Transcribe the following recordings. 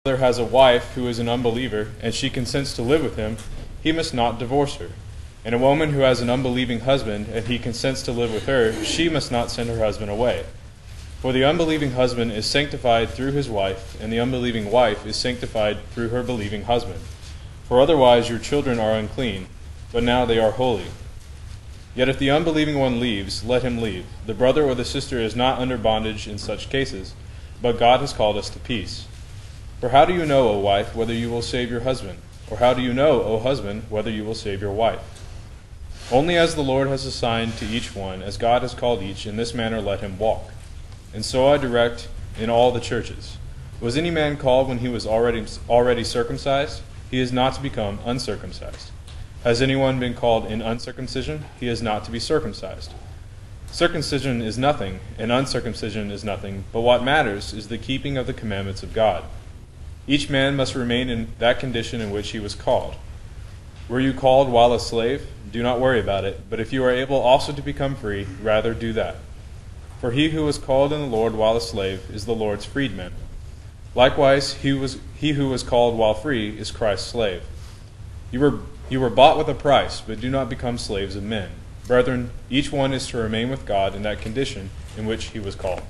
brother has a wife who is an unbeliever, and she consents to live with him, he must not divorce her. And a woman who has an unbelieving husband, and he consents to live with her, she must not send her husband away. For the unbelieving husband is sanctified through his wife, and the unbelieving wife is sanctified through her believing husband. For otherwise your children are unclean, but now they are holy. Yet if the unbelieving one leaves, let him leave. The brother or the sister is not under bondage in such cases, but God has called us to peace. For how do you know, O wife, whether you will save your husband? Or how do you know, O husband, whether you will save your wife? Only as the Lord has assigned to each one, as God has called each, in this manner let him walk. And so I direct in all the churches. Was any man called when he was already circumcised? He is not to become uncircumcised. Has anyone been called in uncircumcision? He is not to be circumcised. Circumcision is nothing, and uncircumcision is nothing, but what matters is the keeping of the commandments of God. Each man must remain in that condition in which he was called. Were you called while a slave? Do not worry about it, but if you are able also to become free, rather do that. For he who was called in the Lord while a slave is the Lord's freedman. Likewise, he who was called while free is Christ's slave. You were bought with a price, but do not become slaves of men. Brethren, each one is to remain with God in that condition in which he was called.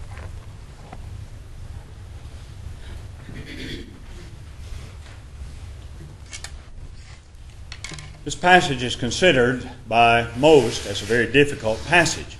This passage is considered by most as a very difficult passage.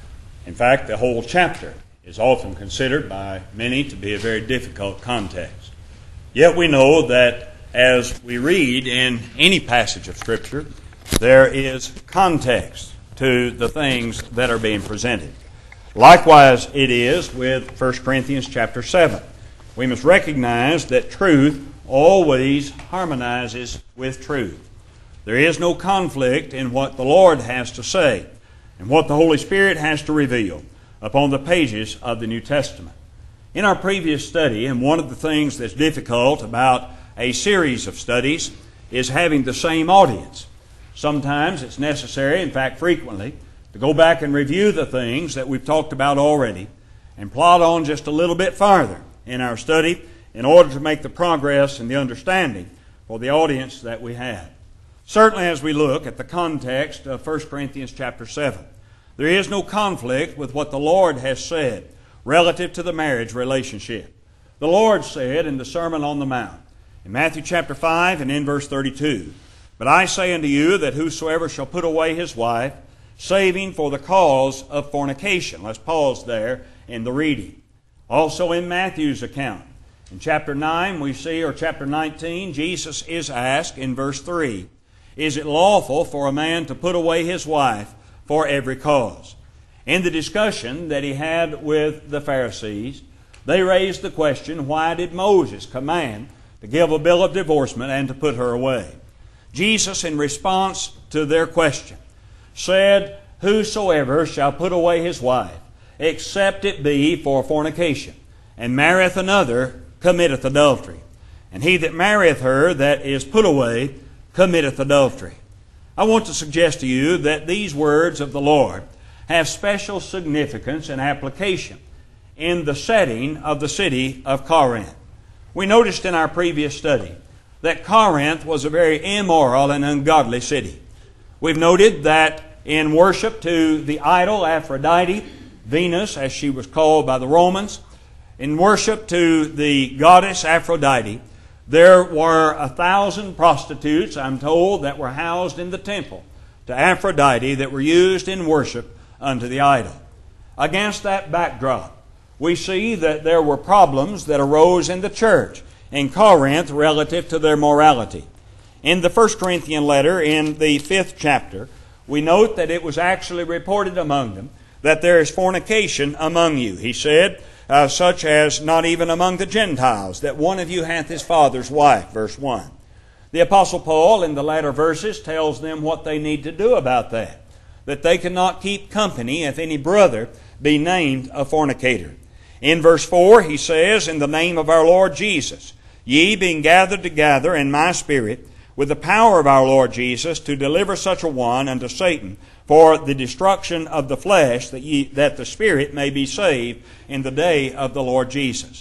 In fact, the whole chapter is often considered by many to be a very difficult context. Yet we know that as we read in any passage of Scripture, there is context to the things that are being presented. Likewise it is with 1 Corinthians chapter 7. We must recognize that truth always harmonizes with truth. There is no conflict in what the Lord has to say and what the Holy Spirit has to reveal upon the pages of the New Testament. In our previous study, and one of the things that's difficult about a series of studies is having the same audience. Sometimes it's necessary, in fact frequently, to go back and review the things that we've talked about already and plod on just a little bit farther in our study in order to make the progress and the understanding for the audience that we have. Certainly as we look at the context of 1 Corinthians chapter 7, there is no conflict with what the Lord has said relative to the marriage relationship. The Lord said in the Sermon on the Mount, in Matthew chapter 5 and in verse 32, "But I say unto you that whosoever shall put away his wife, saving for the cause of fornication." Let's pause there in the reading. Also in Matthew's account, in chapter 9 we see, or chapter 19, Jesus is asked in verse 3, "Is it lawful for a man to put away his wife for every cause?" In the discussion that he had with the Pharisees, they raised the question, why did Moses command to give a bill of divorcement and to put her away? Jesus, in response to their question, said, "Whosoever shall put away his wife, except it be for fornication, and marrieth another, committeth adultery. And he that marrieth her that is put away, committeth adultery." I want to suggest to you that these words of the Lord have special significance and application in the setting of the city of Corinth. We noticed in our previous study that Corinth was a very immoral and ungodly city. We've noted that in worship to the idol Aphrodite, Venus as she was called by the Romans, in worship to the goddess Aphrodite, there were 1,000 prostitutes, I'm told, that were housed in the temple to Aphrodite that were used in worship unto the idol. Against that backdrop, we see that there were problems that arose in the church in Corinth relative to their morality. In the 1 Corinthian letter, in the 5th chapter, we note that it was actually reported among them that there is fornication among you. He said, such as not even among the Gentiles, that one of you hath his father's wife, verse 1. The Apostle Paul in the latter verses tells them what they need to do about that they cannot keep company if any brother be named a fornicator. In verse 4 he says, "In the name of our Lord Jesus, ye being gathered together in my spirit, with the power of our Lord Jesus, to deliver such a one unto Satan for the destruction of the flesh, that the spirit may be saved in the day of the Lord Jesus."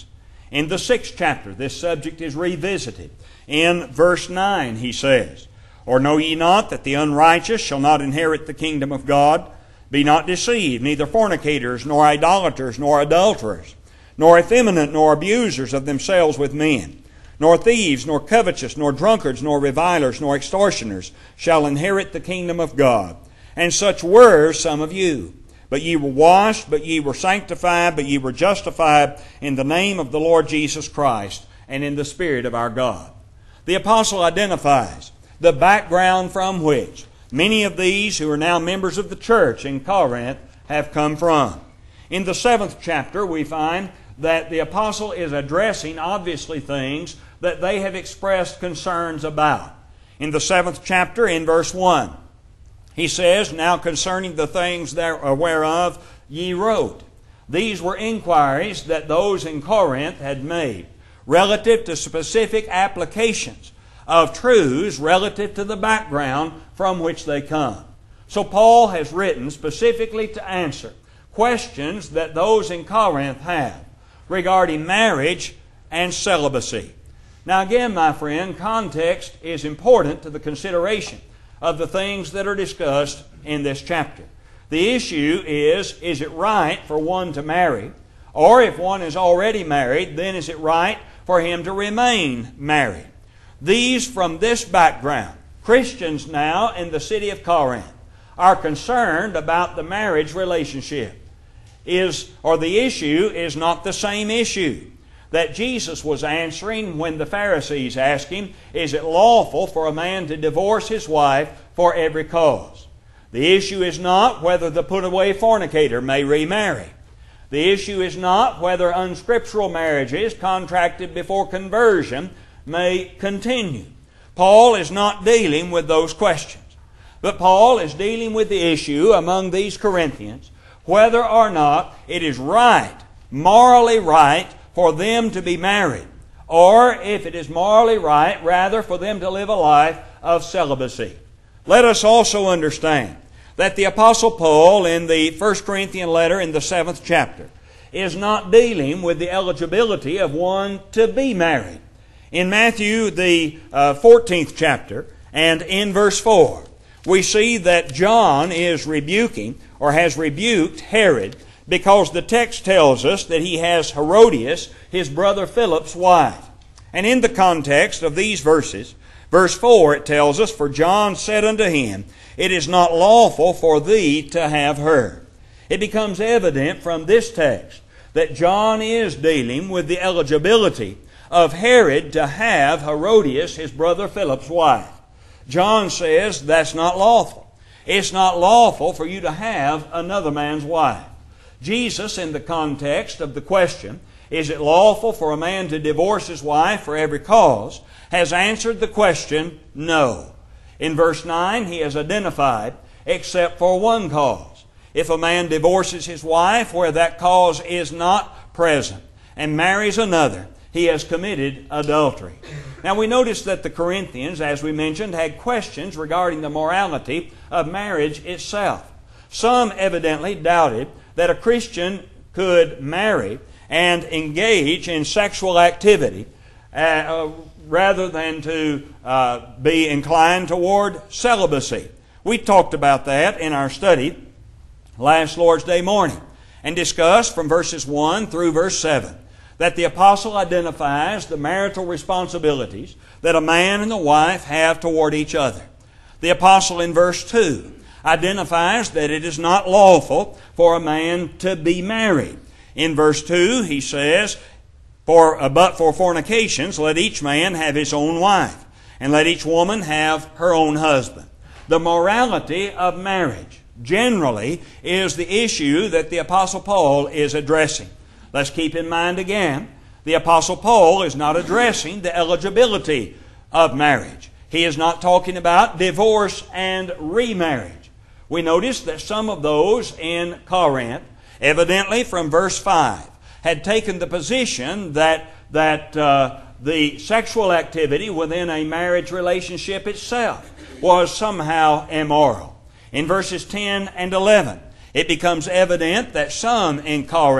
In the 6th chapter, this subject is revisited. In verse 9, he says, "Or know ye not that the unrighteous shall not inherit the kingdom of God? Be not deceived, neither fornicators, nor idolaters, nor adulterers, nor effeminate, nor abusers of themselves with men, nor thieves, nor covetous, nor drunkards, nor revilers, nor extortioners shall inherit the kingdom of God. And such were some of you. But ye were washed, but ye were sanctified, but ye were justified in the name of the Lord Jesus Christ and in the Spirit of our God." The apostle identifies the background from which many of these who are now members of the church in Corinth have come from. In the 7th chapter, we find that the apostle is addressing, obviously, things that they have expressed concerns about. In the 7th chapter, in verse 1, he says, "Now concerning the things whereof ye wrote." These were inquiries that those in Corinth had made relative to specific applications of truths relative to the background from which they come. So Paul has written specifically to answer questions that those in Corinth have regarding marriage and celibacy. Now again, my friend, context is important to the consideration of the things that are discussed in this chapter. The issue is it right for one to marry? Or if one is already married, then is it right for him to remain married? These, from this background, Christians now in the city of Corinth are concerned about the marriage relationship. The issue is not the same issue that Jesus was answering when the Pharisees asked Him, "Is it lawful for a man to divorce his wife for every cause?" The issue is not whether the put-away fornicator may remarry. The issue is not whether unscriptural marriages contracted before conversion may continue. Paul is not dealing with those questions. But Paul is dealing with the issue among these Corinthians whether or not it is right, morally right, for them to be married, or if it is morally right, rather, for them to live a life of celibacy. Let us also understand that the Apostle Paul in the 1 Corinthian letter in the 7th chapter is not dealing with the eligibility of one to be married. In Matthew, the 14th chapter, and in verse 4, we see that John is rebuking, or has rebuked, Herod, because the text tells us that he has Herodias, his brother Philip's wife. And in the context of these verses, verse 4, it tells us, "For John said unto him, It is not lawful for thee to have her." It becomes evident from this text that John is dealing with the eligibility of Herod to have Herodias, his brother Philip's wife. John says that's not lawful. It's not lawful for you to have another man's wife. Jesus, in the context of the question, "Is it lawful for a man to divorce his wife for every cause?" has answered the question, no. In verse 9, he has identified, except for one cause. If a man divorces his wife where that cause is not present and marries another, he has committed adultery. Now we notice that the Corinthians, as we mentioned, had questions regarding the morality of marriage itself. Some evidently doubted that a Christian could marry and engage in sexual activity rather than to be inclined toward celibacy. We talked about that in our study last Lord's Day morning and discussed from verses 1 through verse 7 that the apostle identifies the marital responsibilities that a man and a wife have toward each other. The apostle in verse 2 identifies that it is not lawful for a man to be married. In verse 2 he says, But for fornications let each man have his own wife, and let each woman have her own husband." The morality of marriage generally is the issue that the Apostle Paul is addressing. Let's keep in mind again, the Apostle Paul is not addressing the eligibility of marriage. He is not talking about divorce and remarriage. We notice that some of those in Corinth, evidently from verse 5, had taken the position that the sexual activity within a marriage relationship itself was somehow immoral. In verses 10 and 11, it becomes evident that some in Corinth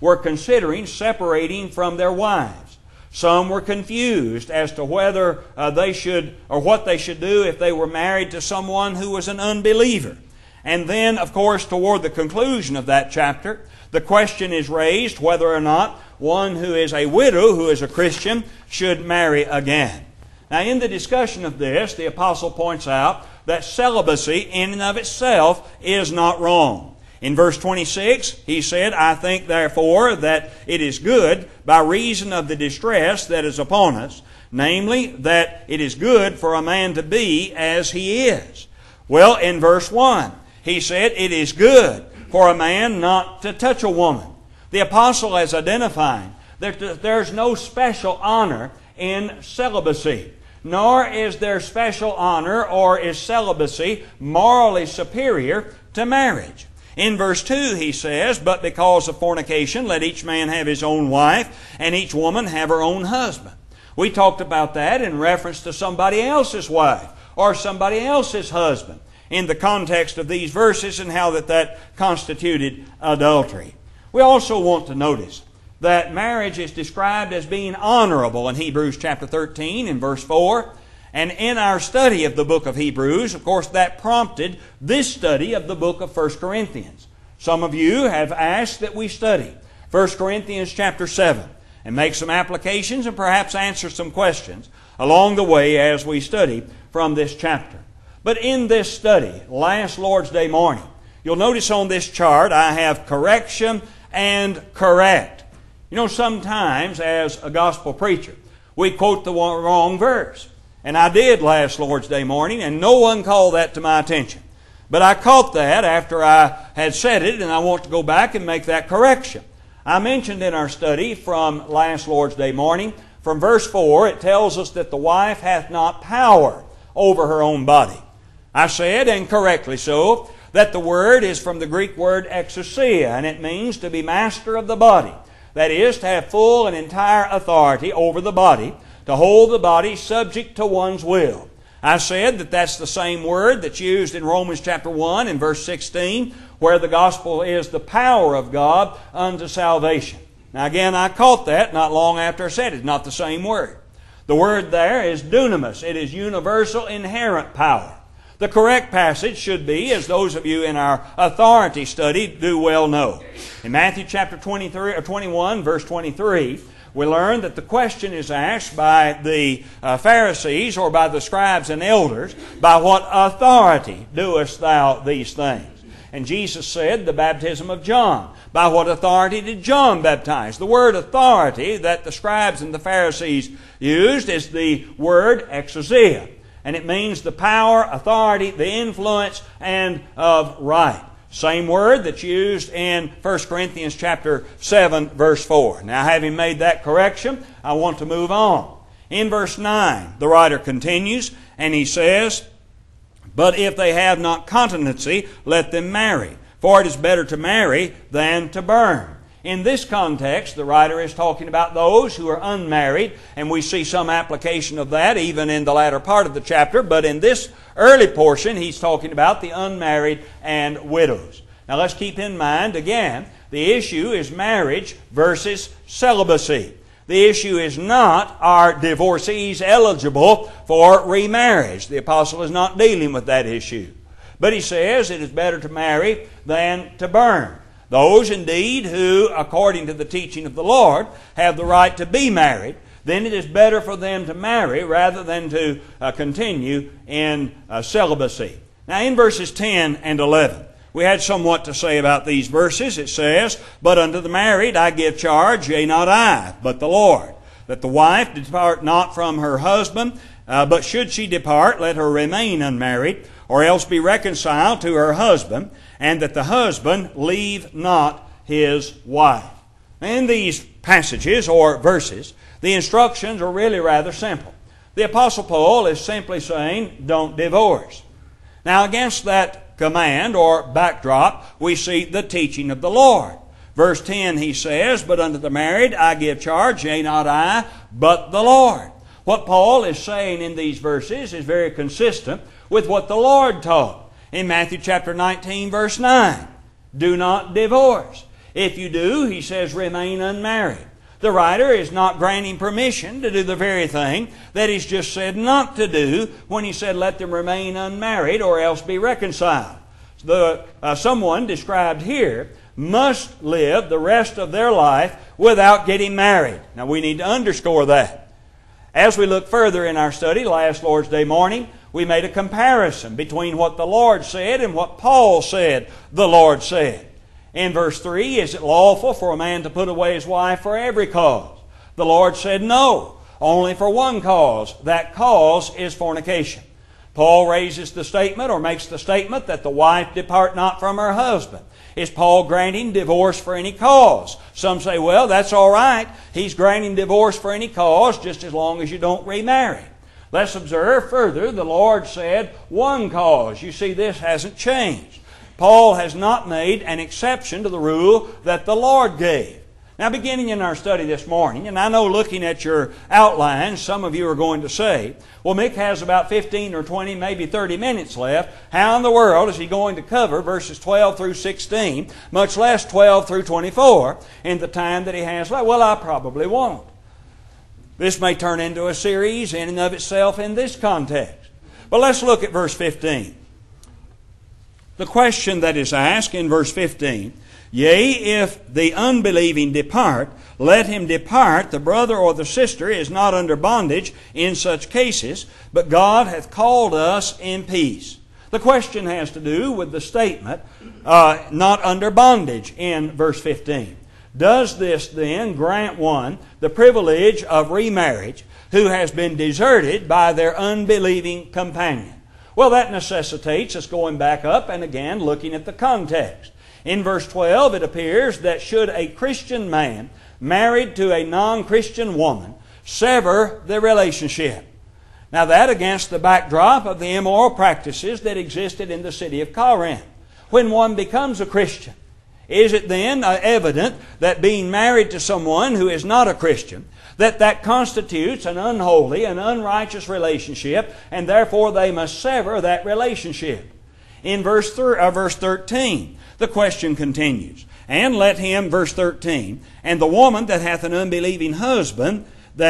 were considering separating from their wives. Some were confused as to whether they should, or what they should do if they were married to someone who was an unbeliever. And then, of course, toward the conclusion of that chapter, the question is raised whether or not one who is a widow, who is a Christian, should marry again. Now, in the discussion of this, the apostle points out that celibacy in and of itself is not wrong. In verse 26, he said, I think therefore that it is good by reason of the distress that is upon us, namely that it is good for a man to be as he is. Well, in verse 1, he said, it is good for a man not to touch a woman. The apostle is identifying that there's no special honor in celibacy, nor is there special honor or is celibacy morally superior to marriage. In verse 2 he says, but because of fornication, let each man have his own wife, and each woman have her own husband. We talked about that in reference to somebody else's wife or somebody else's husband in the context of these verses and how that constituted adultery. We also want to notice that marriage is described as being honorable in Hebrews chapter 13 and verse 4. And in our study of the book of Hebrews, of course, that prompted this study of the book of 1 Corinthians. Some of you have asked that we study 1 Corinthians chapter 7 and make some applications and perhaps answer some questions along the way as we study from this chapter. But in this study, last Lord's Day morning, you'll notice on this chart I have correction and correct. You know, sometimes as a gospel preacher, we quote the wrong verse. And I did last Lord's Day morning, and no one called that to my attention. But I caught that after I had said it, and I want to go back and make that correction. I mentioned in our study from last Lord's Day morning, from verse 4, it tells us that the wife hath not power over her own body. I said, and correctly so, that the word is from the Greek word exousia, and it means to be master of the body. That is, to have full and entire authority over the body, to hold the body subject to one's will. I said that that's the same word that's used in Romans chapter 1 and verse 16, where the gospel is the power of God unto salvation. Now again, I caught that not long after I said it. It's not the same word. The word there is dunamis. It is universal inherent power. The correct passage should be, as those of you in our authority study do well know. In Matthew chapter 21, verse 23, we learn that the question is asked by the Pharisees or by the scribes and elders, by what authority doest thou these things? And Jesus said, the baptism of John. By what authority did John baptize? The word authority that the scribes and the Pharisees used is the word exousia. And it means the power, authority, the influence, and of right. Same word that's used in 1 Corinthians chapter 7, verse 4. Now, having made that correction, I want to move on. In verse 9, the writer continues, and he says, but if they have not continency, let them marry. For it is better to marry than to burn. In this context, the writer is talking about those who are unmarried, and we see some application of that even in the latter part of the chapter. But in this early portion, he's talking about the unmarried and widows. Now let's keep in mind, again, the issue is marriage versus celibacy. The issue is not, are divorcees eligible for remarriage? The apostle is not dealing with that issue. But he says it is better to marry than to burn. Those indeed who, according to the teaching of the Lord, have the right to be married, then it is better for them to marry rather than to continue in celibacy. Now in verses 10 and 11, we had somewhat to say about these verses. It says, but unto the married I give charge, yea, not I, but the Lord, that the wife depart not from her husband, but should she depart, let her remain unmarried, or else be reconciled to her husband, and that the husband leave not his wife. In these passages or verses, the instructions are really rather simple. The Apostle Paul is simply saying, don't divorce. Now against that command or backdrop, we see the teaching of the Lord. Verse 10 he says, but unto the married I give charge, yea, not I, but the Lord. What Paul is saying in these verses is very consistent with what the Lord taught. In Matthew chapter 19, verse 9, do not divorce. If you do, he says, remain unmarried. The writer is not granting permission to do the very thing that he's just said not to do when he said, let them remain unmarried or else be reconciled. Someone described here must live the rest of their life without getting married. Now we need to underscore that. As we look further in our study last Lord's Day morning, we made a comparison between what the Lord said and what Paul said the Lord said. In verse 3, is it lawful for a man to put away his wife for every cause? The Lord said no, only for one cause. That cause is fornication. Paul raises the statement or makes the statement that the wife depart not from her husband. Is Paul granting divorce for any cause? Some say, well, that's all right. He's granting divorce for any cause just as long as you don't remarry. Let's observe further. The Lord said one cause. You see, this hasn't changed. Paul has not made an exception to the rule that the Lord gave. Now, beginning in our study this morning, and I know looking at your outline, some of you are going to say, well, Mick has about 15 or 20, maybe 30 minutes left. How in the world is he going to cover verses 12 through 16, much less 12 through 24, in the time that he has left? Well, I probably won't. This may turn into a series in and of itself in this context. But let's look at verse 15. The question that is asked in verse 15, yea, if the unbelieving depart, let him depart. The brother or the sister is not under bondage in such cases, but God hath called us in peace. The question has to do with the statement, not under bondage in verse 15. Does this then grant one the privilege of remarriage who has been deserted by their unbelieving companion? Well, that necessitates us going back up and again looking at the context. In verse 12, it appears that should a Christian man married to a non-Christian woman sever the relationship. Now that against the backdrop of the immoral practices that existed in the city of Corinth. When one becomes a Christian, is it then evident that being married to someone who is not a Christian, that constitutes an unholy and unrighteous relationship, and therefore they must sever that relationship? In verse 13, the question continues. And let him, verse 13, and the woman that hath an unbelieving husband,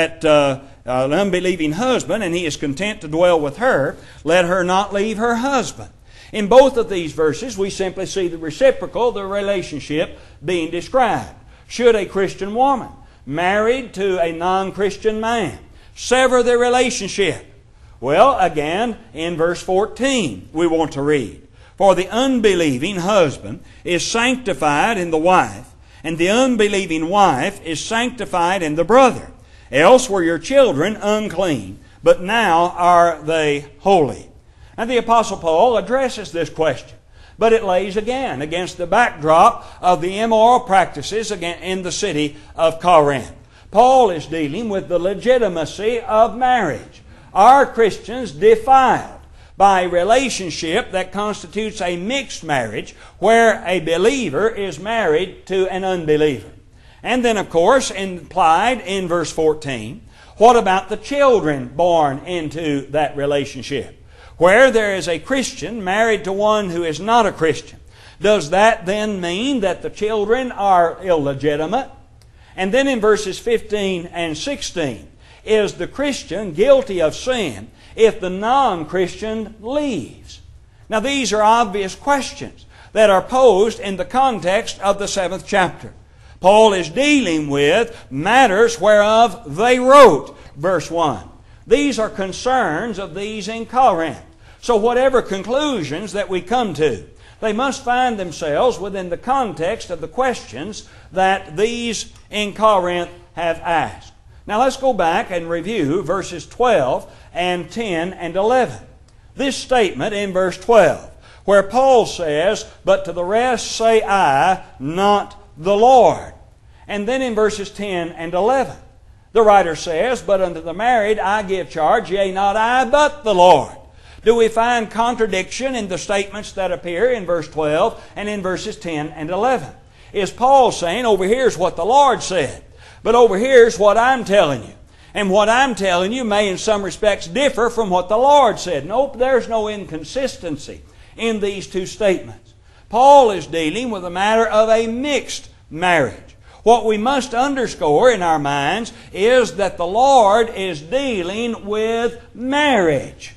and he is content to dwell with her, let her not leave her husband. In both of these verses, we simply see the reciprocal, the relationship being described. Should a Christian woman married to a non-Christian man sever their relationship? Well, again, in verse 14, we want to read, for the unbelieving husband is sanctified in the wife, and the unbelieving wife is sanctified in the brother. Else were your children unclean, but now are they holy. And the Apostle Paul addresses this question, but it lays again against the backdrop of the immoral practices in the city of Corinth. Paul is dealing with the legitimacy of marriage. Are Christians defiled by a relationship that constitutes a mixed marriage where a believer is married to an unbeliever? And then, of course, implied in verse 14, what about the children born into that relationship? Where there is a Christian married to one who is not a Christian, does that then mean that the children are illegitimate? And then in verses 15 and 16, is the Christian guilty of sin if the non-Christian leaves? Now these are obvious questions that are posed in the context of the 7th chapter. Paul is dealing with matters whereof they wrote, verse 1. These are concerns of these in Corinth. So whatever conclusions that we come to, they must find themselves within the context of the questions that these in Corinth have asked. Now let's go back and review verses 12 and 10 and 11. This statement in verse 12, where Paul says, but to the rest say I, not the Lord. And then in verses 10 and 11, the writer says, but unto the married I give charge, yea, not I, but the Lord. Do we find contradiction in the statements that appear in verse 12 and in verses 10 and 11? Is Paul saying, over here's what the Lord said, but over here's what I'm telling you? And what I'm telling you may in some respects differ from what the Lord said. Nope, there's no inconsistency in these two statements. Paul is dealing with a matter of a mixed marriage. What we must underscore in our minds is that the Lord is dealing with marriage.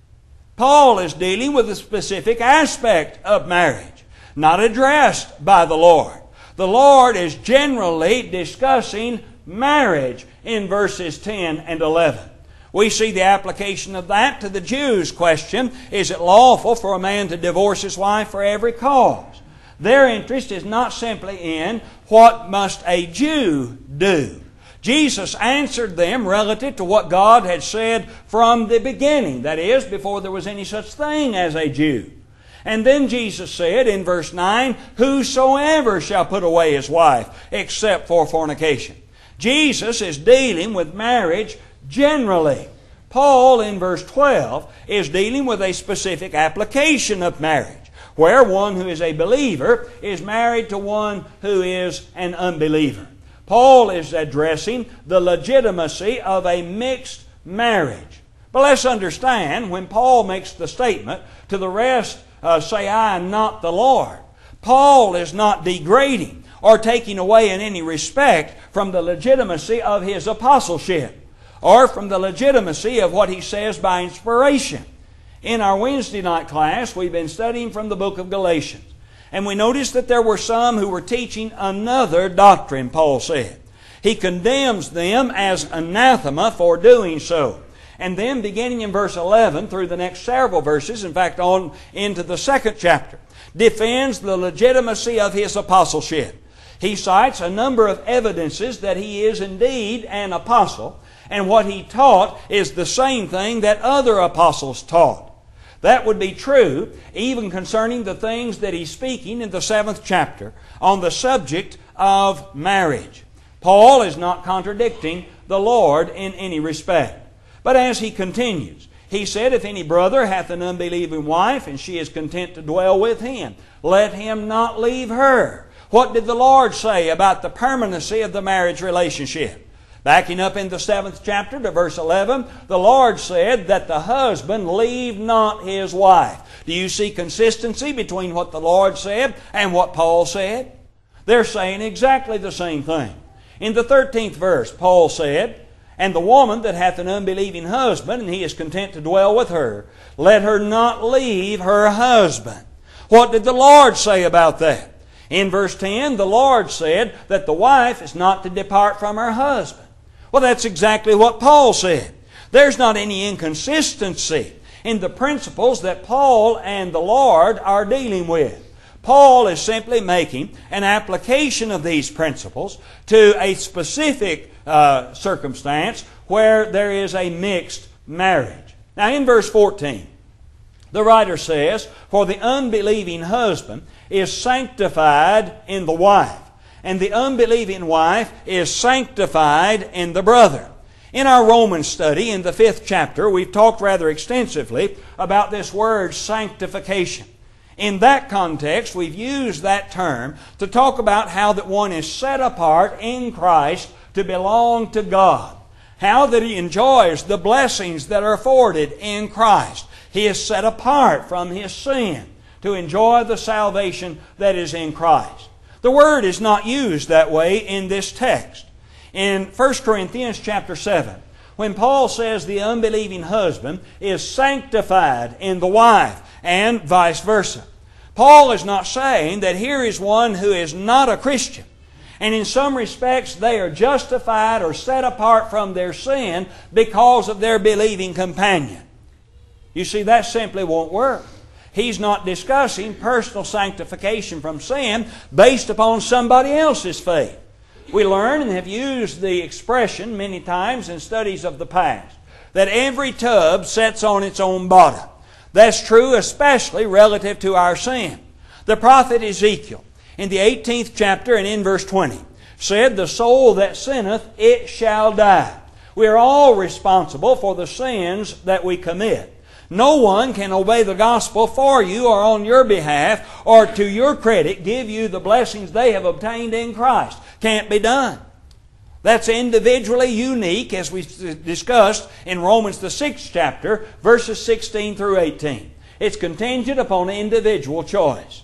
Paul is dealing with a specific aspect of marriage, not addressed by the Lord. The Lord is generally discussing marriage in verses 10 and 11. We see the application of that to the Jews' question, is it lawful for a man to divorce his wife for every cause? Their interest is not simply in what must a Jew do. Jesus answered them relative to what God had said from the beginning, that is, before there was any such thing as a Jew. And then Jesus said in verse 9, whosoever shall put away his wife except for fornication. Jesus is dealing with marriage generally. Paul in verse 12 is dealing with a specific application of marriage, where one who is a believer is married to one who is an unbeliever. Paul is addressing the legitimacy of a mixed marriage. But let's understand, when Paul makes the statement, to the rest say I am not the Lord, Paul is not degrading or taking away in any respect from the legitimacy of his apostleship or from the legitimacy of what he says by inspiration. In our Wednesday night class, we've been studying from the book of Galatians. And we noticed that there were some who were teaching another doctrine, Paul said. He condemns them as anathema for doing so. And then beginning in verse 11 through the next several verses, in fact on into the second chapter, defends the legitimacy of his apostleship. He cites a number of evidences that he is indeed an apostle, and what he taught is the same thing that other apostles taught. That would be true even concerning the things that he's speaking in the 7th chapter on the subject of marriage. Paul is not contradicting the Lord in any respect. But as he continues, he said, if any brother hath an unbelieving wife, and she is content to dwell with him, let him not leave her. What did the Lord say about the permanency of the marriage relationship? Backing up in the 7th chapter to verse 11, the Lord said that the husband leave not his wife. Do you see consistency between what the Lord said and what Paul said? They're saying exactly the same thing. In the 13th verse, Paul said, and the woman that hath an unbelieving husband, and he is content to dwell with her, let her not leave her husband. What did the Lord say about that? In verse 10, the Lord said that the wife is not to depart from her husband. Well, that's exactly what Paul said. There's not any inconsistency in the principles that Paul and the Lord are dealing with. Paul is simply making an application of these principles to a specific circumstance where there is a mixed marriage. Now in verse 14, the writer says, for the unbelieving husband is sanctified in the wife, and the unbelieving wife is sanctified in the brother. In our Romans study, in the 5th chapter, we've talked rather extensively about this word sanctification. In that context, we've used that term to talk about how that one is set apart in Christ to belong to God. How that he enjoys the blessings that are afforded in Christ. He is set apart from his sin to enjoy the salvation that is in Christ. The word is not used that way in this text. In 1 Corinthians chapter 7, when Paul says the unbelieving husband is sanctified in the wife, and vice versa, Paul is not saying that here is one who is not a Christian, and in some respects they are justified or set apart from their sin because of their believing companion. You see, that simply won't work. He's not discussing personal sanctification from sin based upon somebody else's faith. We learn and have used the expression many times in studies of the past that every tub sets on its own bottom. That's true especially relative to our sin. The prophet Ezekiel, in the 18th chapter and in verse 20, said, the soul that sinneth, it shall die. We are all responsible for the sins that we commit. No one can obey the gospel for you or on your behalf or to your credit give you the blessings they have obtained in Christ. Can't be done. That's individually unique, as we discussed in Romans the 6th chapter, verses 16 through 18. It's contingent upon individual choice.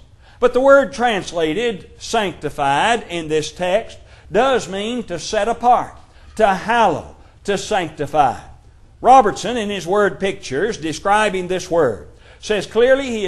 But the word translated sanctified in this text does mean to set apart, to hallow, to sanctify. Robertson, in his word pictures describing this word, says clearly he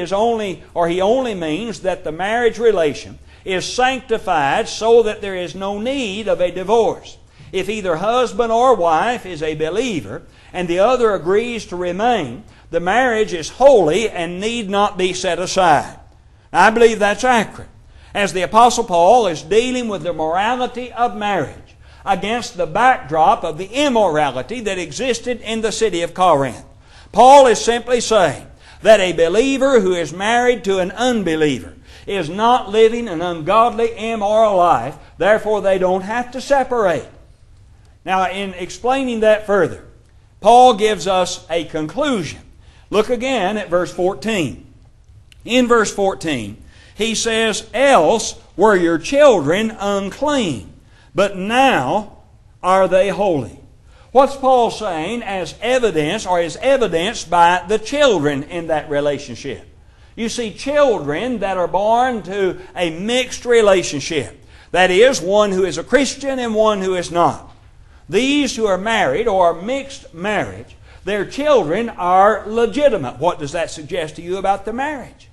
only means that the marriage relation is sanctified so that there is no need of a divorce. If either husband or wife is a believer and the other agrees to remain, the marriage is holy and need not be set aside. I believe that's accurate, as the Apostle Paul is dealing with the morality of marriage against the backdrop of the immorality that existed in the city of Corinth. Paul is simply saying that a believer who is married to an unbeliever is not living an ungodly, immoral life, therefore they don't have to separate. Now, in explaining that further, Paul gives us a conclusion. Look again at verse 14. In verse 14, he says, "Else were your children unclean, but now are they holy." What's Paul saying as evidence, or is evidenced by the children in that relationship? You see, children that are born to a mixed relationship, that is, one who is a Christian and one who is not. These who are married or mixed marriage, their children are legitimate. What does that suggest to you about the marriage?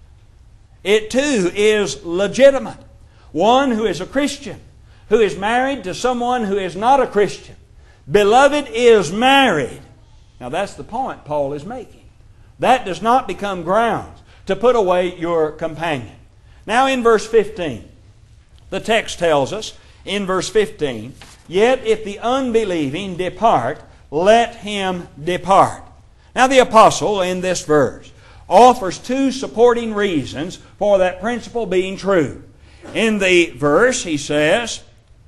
It too is legitimate. One who is a Christian, who is married to someone who is not a Christian. Beloved is married. Now that's the point Paul is making. That does not become grounds to put away your companion. Now in verse 15, the text tells us, in verse 15, "Yet if the unbelieving depart, let him depart." Now the apostle in this verse offers two supporting reasons for that principle being true. In the verse he says,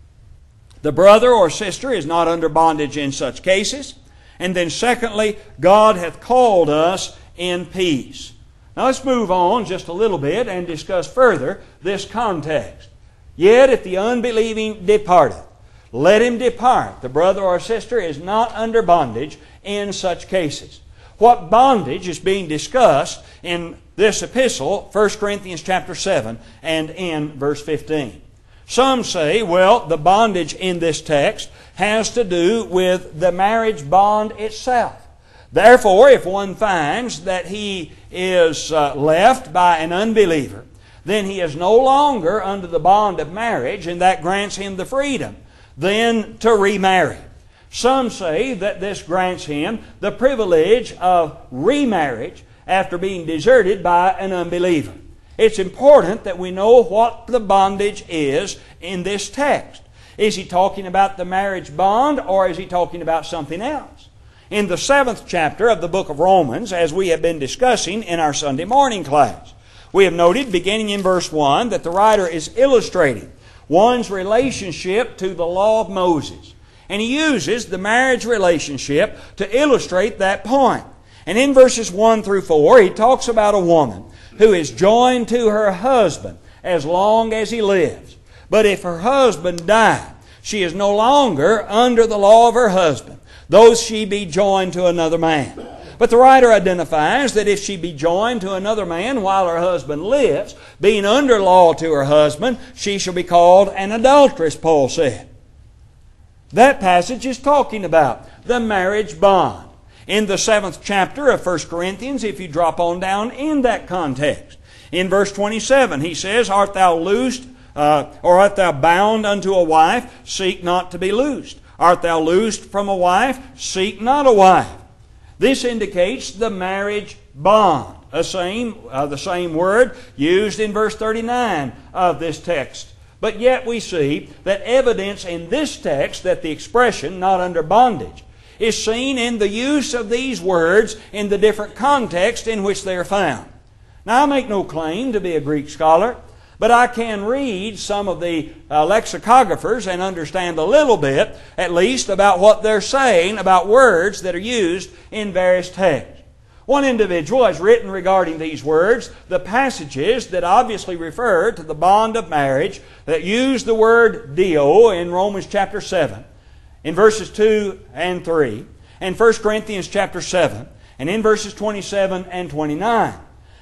the brother or sister is not under bondage in such cases. And then secondly, God hath called us in peace. Now let's move on just a little bit and discuss further this context. "Yet if the unbelieving departeth, let him depart." The brother or sister is not under bondage in such cases. What bondage is being discussed in this epistle, 1 Corinthians chapter 7 and in verse 15? Some say, well, the bondage in this text has to do with the marriage bond itself. Therefore, if one finds that he is left by an unbeliever, then he is no longer under the bond of marriage, and that grants him the freedom then to remarry. Some say that this grants him the privilege of remarriage after being deserted by an unbeliever. It's important that we know what the bondage is in this text. Is he talking about the marriage bond, or is he talking about something else? In the 7th chapter of the book of Romans, as we have been discussing in our Sunday morning class, we have noted, beginning in verse 1, that the writer is illustrating one's relationship to the law of Moses. And he uses the marriage relationship to illustrate that point. And in verses 1 through 4, he talks about a woman who is joined to her husband as long as he lives. But if her husband die, she is no longer under the law of her husband, though she be joined to another man. But the writer identifies that if she be joined to another man while her husband lives, being under law to her husband, she shall be called an adulteress, Paul said. That passage is talking about the marriage bond. In the 7th chapter of 1 Corinthians, if you drop on down in that context, in verse 27, he says, "Art thou loosed, or art thou bound unto a wife? Seek not to be loosed. Art thou loosed from a wife? Seek not a wife." This indicates the marriage bond, the same word used in verse 39 of this text. But yet we see that evidence in this text that the expression, not under bondage, is seen in the use of these words in the different contexts in which they are found. Now, I make no claim to be a Greek scholar, but I can read some of the lexicographers and understand a little bit, at least, about what they're saying about words that are used in various texts. One individual has written regarding these words the passages that obviously refer to the bond of marriage that use the word dio in Romans chapter 7, in verses 2 and 3, and 1 Corinthians chapter 7, and in verses 27 and 29.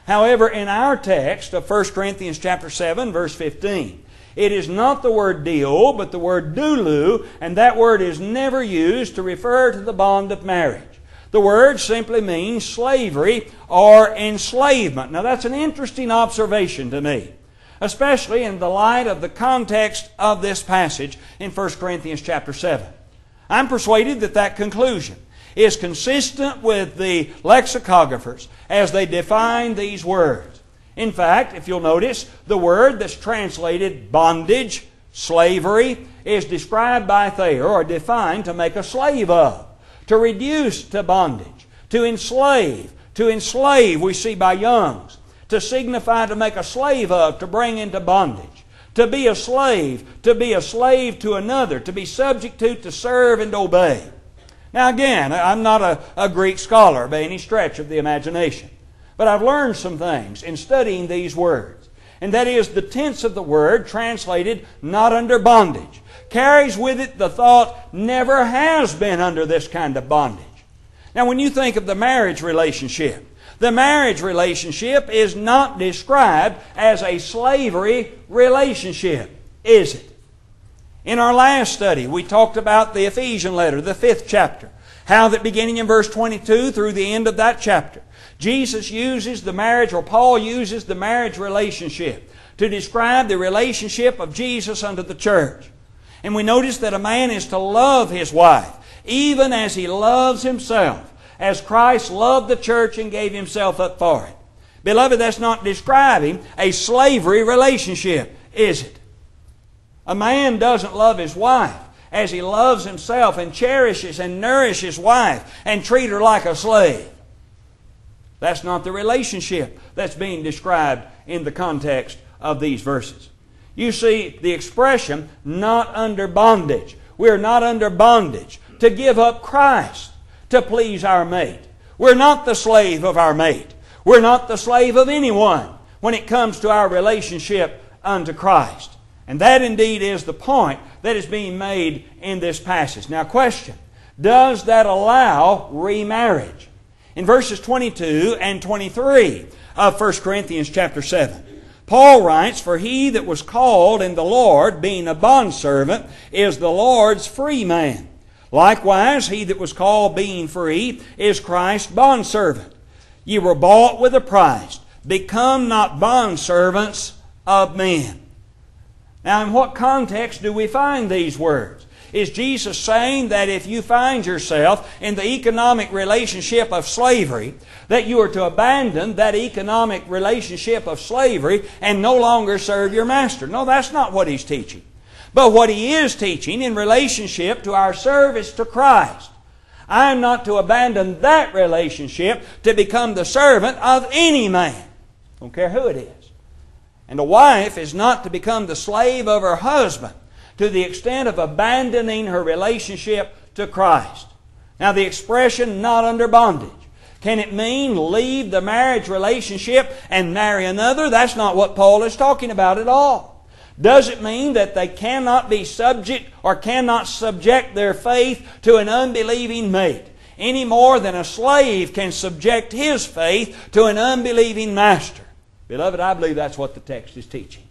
However, in our text of 1 Corinthians chapter 7, verse 15, it is not the word dio, but the word doulou, and that word is never used to refer to the bond of marriage. The word simply means slavery or enslavement. Now that's an interesting observation to me, especially in the light of the context of this passage in 1 Corinthians chapter 7. I'm persuaded that that conclusion is consistent with the lexicographers as they define these words. In fact, if you'll notice, the word that's translated bondage, slavery, is described by Thayer or defined to make a slave of, to reduce to bondage, to enslave. To enslave, we see by Young's, to signify to make a slave of, to bring into bondage. To be a slave to another, to be subject to serve and obey. Now again, I'm not a Greek scholar by any stretch of the imagination, but I've learned some things in studying these words. And that is, the tense of the word, translated not under bondage, carries with it the thought, never has been under this kind of bondage. Now when you think of the marriage relationship is not described as a slavery relationship, is it? In our last study, we talked about the Ephesian letter, the 5th chapter, how that beginning in verse 22 through the end of that chapter, Jesus uses the marriage, or Paul uses the marriage relationship to describe the relationship of Jesus unto the church. And we notice that a man is to love his wife, even as he loves himself, as Christ loved the church and gave Himself up for it. Beloved, that's not describing a slavery relationship, is it? A man doesn't love his wife as he loves himself and cherishes and nourishes his wife and treat her like a slave. That's not the relationship that's being described in the context of these verses. You see, the expression, not under bondage. We're not under bondage to give up Christ to please our mate. We're not the slave of our mate. We're not the slave of anyone when it comes to our relationship unto Christ. And that indeed is the point that is being made in this passage. Now question, does that allow remarriage? In verses 22 and 23 of 1 Corinthians chapter 7, Paul writes, "For he that was called in the Lord, being a bondservant, is the Lord's free man. Likewise, he that was called being free is Christ's bondservant. Ye were bought with a price. Become not bondservants of men." Now, in what context do we find these words? Is Jesus saying that if you find yourself in the economic relationship of slavery, that you are to abandon that economic relationship of slavery and no longer serve your master? No, that's not what He's teaching. But what He is teaching in relationship to our service to Christ, I am not to abandon that relationship to become the servant of any man. Don't care who it is. And a wife is not to become the slave of her husband to the extent of abandoning her relationship to Christ. Now the expression, not under bondage, can it mean leave the marriage relationship and marry another? That's not what Paul is talking about at all. Does it mean that they cannot be subject or cannot subject their faith to an unbelieving mate any more than a slave can subject his faith to an unbelieving master? Beloved, I believe that's what the text is teaching.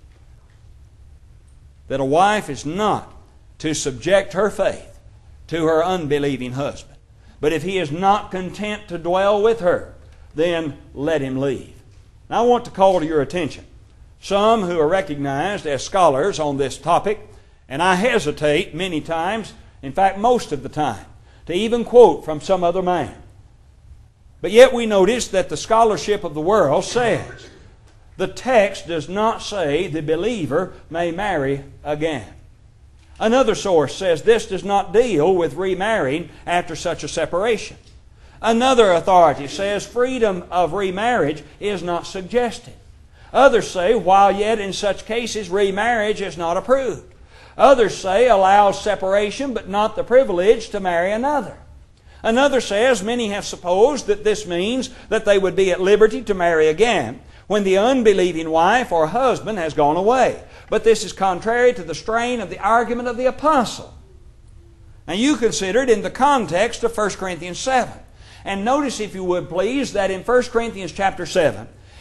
That a wife is not to subject her faith to her unbelieving husband. But if he is not content to dwell with her, then let him leave. Now I want to call to your attention some who are recognized as scholars on this topic, and I hesitate many times, in fact most of the time, to even quote from some other man. But yet we notice that the scholarship of the world says the text does not say the believer may marry again. Another source says this does not deal with remarrying after such a separation. Another authority says freedom of remarriage is not suggested. Others say, while yet in such cases remarriage is not approved. Others say allows separation but not the privilege to marry another. Another says many have supposed that this means that they would be at liberty to marry again when the unbelieving wife or husband has gone away. But this is contrary to the strain of the argument of the apostle. Now you consider it in the context of 1 Corinthians 7. And notice, if you would please, that in 1 Corinthians chapter 7,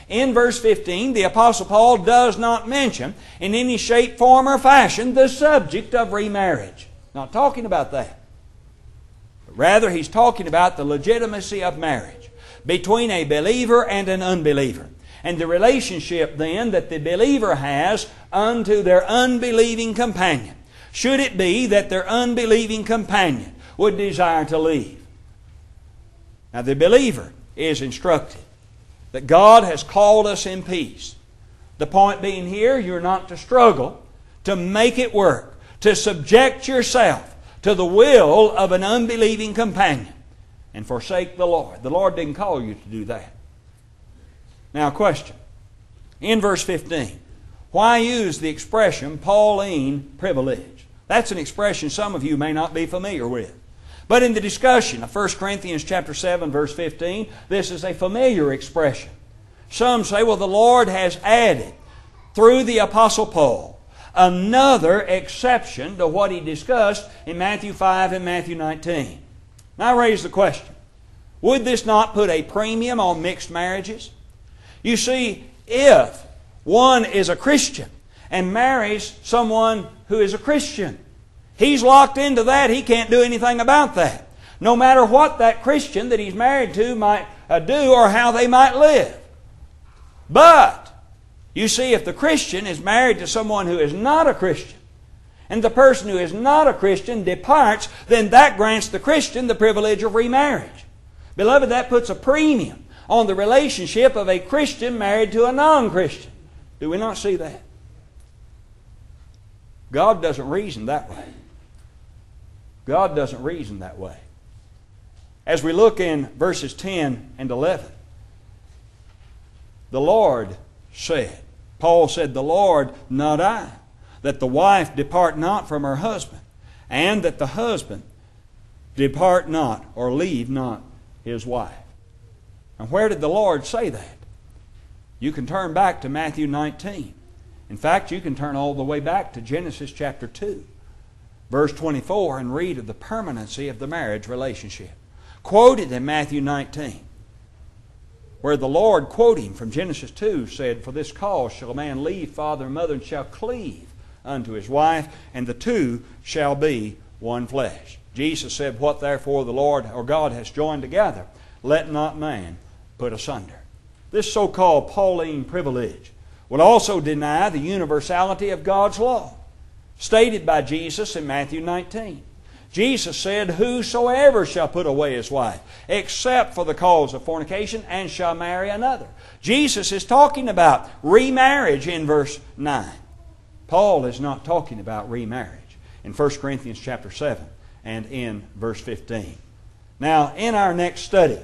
In verse 15, the Apostle Paul does not mention in any shape, form, or fashion the subject of remarriage. Not talking about that. But rather, he's talking about the legitimacy of marriage between a believer and an unbeliever. And the relationship then that the believer has unto their unbelieving companion. Should it be that their unbelieving companion would desire to leave. Now the believer is instructed that God has called us in peace. The point being here, you're not to struggle to make it work, to subject yourself to the will of an unbelieving companion and forsake the Lord. The Lord didn't call you to do that. Now, question. In verse 15, why use the expression Pauline privilege? That's an expression some of you may not be familiar with. But in the discussion of 1 Corinthians chapter 7, verse 15, this is a familiar expression. Some say, well, the Lord has added, through the Apostle Paul, another exception to what he discussed in Matthew 5 and Matthew 19. Now I raise the question, would this not put a premium on mixed marriages? You see, if one is a Christian and marries someone who is a Christian, he's locked into that. He can't do anything about that. No matter what that Christian that he's married to might do or how they might live. But, you see, if the Christian is married to someone who is not a Christian, and the person who is not a Christian departs, then that grants the Christian the privilege of remarriage. Beloved, that puts a premium on the relationship of a Christian married to a non-Christian. Do we not see that? God doesn't reason that way. God doesn't reason that way. As we look in verses 10 and 11, the Lord said, Paul said, the Lord, not I, that the wife depart not from her husband, and that the husband depart not or leave not his wife. And where did the Lord say that? You can turn back to Matthew 19. In fact, you can turn all the way back to Genesis chapter 2, verse 24, and read of the permanency of the marriage relationship. Quoted in Matthew 19, where the Lord, quoting from Genesis 2, said, for this cause shall a man leave father and mother and shall cleave unto his wife, and the two shall be one flesh. Jesus said, what therefore the Lord or God has joined together, let not man put asunder. This so-called Pauline privilege would also deny the universality of God's law, stated by Jesus in Matthew 19. Jesus said, whosoever shall put away his wife, except for the cause of fornication, and shall marry another. Jesus is talking about remarriage in verse 9. Paul is not talking about remarriage in 1 Corinthians chapter 7 and in verse 15. Now, in our next study,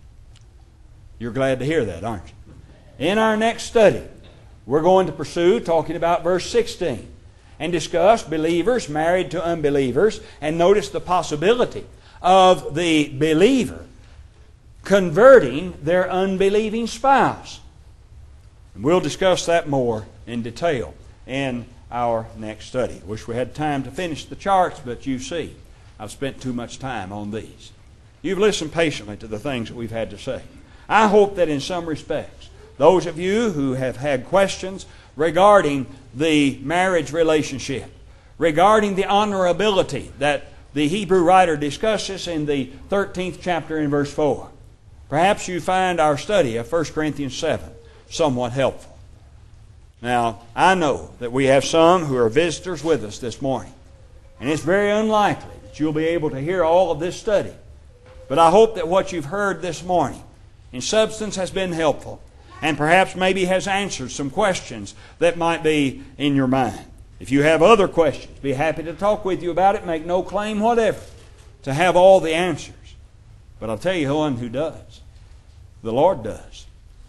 you're glad to hear that, aren't you? In our next study, we're going to pursue talking about verse 16 and discuss believers married to unbelievers, and notice the possibility of the believer converting their unbelieving spouse. And we'll discuss that more in detail in our next study. Wish we had time to finish the charts, but you see, I've spent too much time on these. You've listened patiently to the things that we've had to say. I hope that in some respects, those of you who have had questions regarding the marriage relationship, regarding the honorability that the Hebrew writer discusses in the 13th chapter in verse 4, perhaps you find our study of 1 Corinthians 7 somewhat helpful. Now, I know that we have some who are visitors with us this morning, and it's very unlikely that you'll be able to hear all of this study. But I hope that what you've heard this morning in substance has been helpful, and perhaps maybe has answered some questions that might be in your mind. If you have other questions, be happy to talk with you about it. Make no claim whatever to have all the answers. But I'll tell you one who does. The Lord does.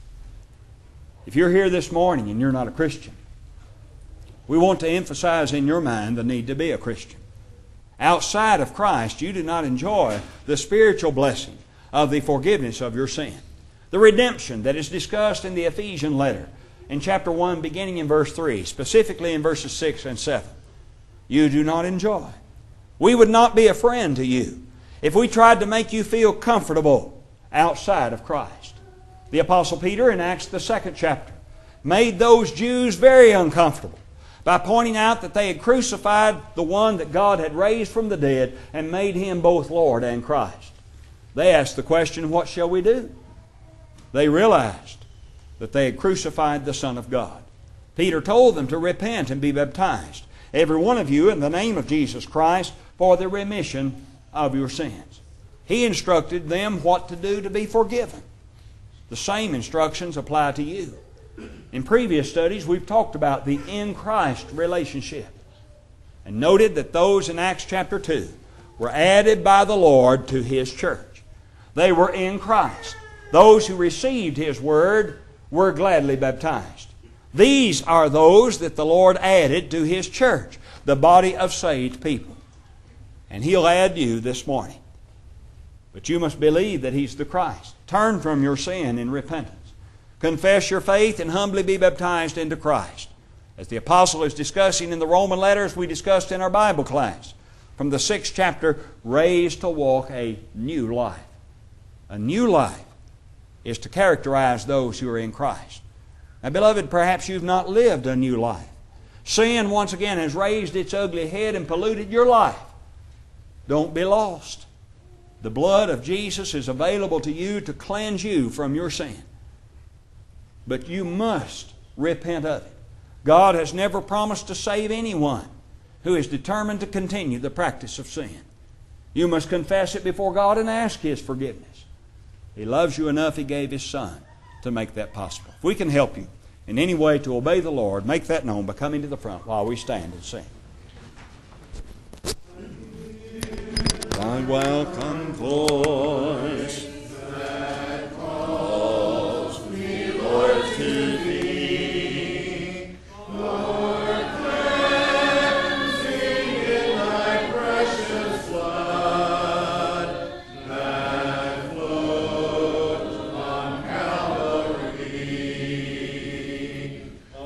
If you're here this morning and you're not a Christian, we want to emphasize in your mind the need to be a Christian. Outside of Christ, you do not enjoy the spiritual blessing of the forgiveness of your sin. The redemption that is discussed in the Ephesian letter in chapter 1 beginning in verse 3, specifically in verses 6 and 7. You do not enjoy. We would not be a friend to you if we tried to make you feel comfortable outside of Christ. The Apostle Peter in Acts the 2nd chapter made those Jews very uncomfortable by pointing out that they had crucified the one that God had raised from the dead and made Him both Lord and Christ. They asked the question, what shall we do? They realized that they had crucified the Son of God. Peter told them to repent and be baptized, every one of you, in the name of Jesus Christ, for the remission of your sins. He instructed them what to do to be forgiven. The same instructions apply to you. In previous studies, we've talked about the in Christ relationship and noted that those in Acts chapter 2 were added by the Lord to His church. They were in Christ. Those who received His Word were gladly baptized. These are those that the Lord added to His church, the body of saved people. And He'll add you this morning. But you must believe that He's the Christ. Turn from your sin in repentance. Confess your faith and humbly be baptized into Christ. As the apostle is discussing in the Roman letters we discussed in our Bible class, from the 6th chapter, raised to walk a new life. A new life is to characterize those who are in Christ. Now, beloved, perhaps you've not lived a new life. Sin, once again, has raised its ugly head and polluted your life. Don't be lost. The blood of Jesus is available to you to cleanse you from your sin. But you must repent of it. God has never promised to save anyone who is determined to continue the practice of sin. You must confess it before God and ask His forgiveness. He loves you enough, He gave His Son to make that possible. If we can help you in any way to obey the Lord, make that known by coming to the front while we stand and sing. Thy welcome voice that calls me, Lord, to Thee, Lord, cleansing in Thy precious blood that flowed on Calvary.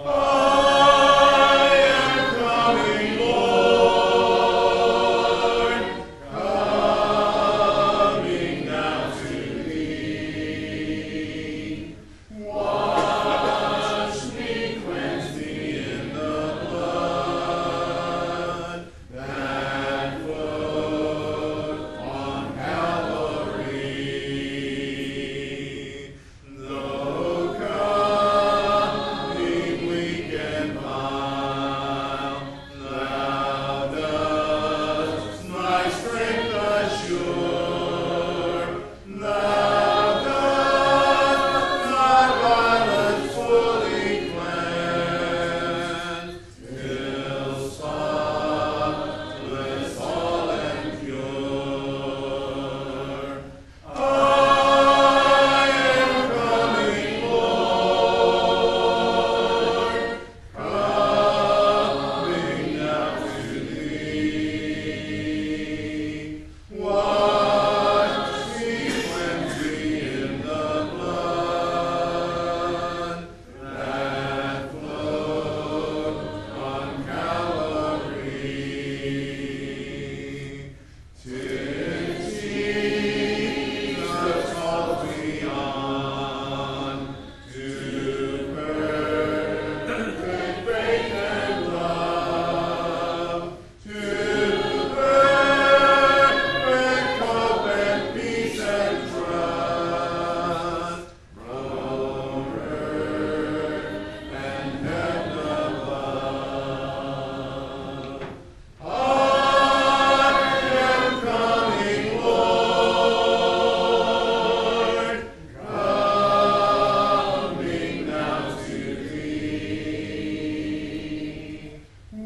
I am coming, Lord, coming now to Thee. Wash me, cleanse me in the blood that flowed on Calvary. Though coming weak and vile, Thou dost my strength assure. Thou dost my violence fully cleanse, till spotless, all and pure. I am coming, Lord, coming now to Thee. Wash me, cleanse me in the blood that flowed on Calvary. 'Tis Jesus calls me on to perfect faith and love, to perfect hope and peace and trust, from earth and heaven above. I am coming, Lord, coming now to Thee.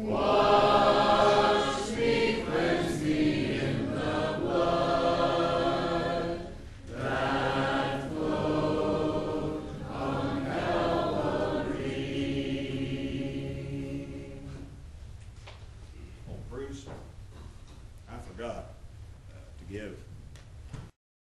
Wash me, cleanse me in the blood that flowed on Calvary. Oh, Bruce, I forgot to give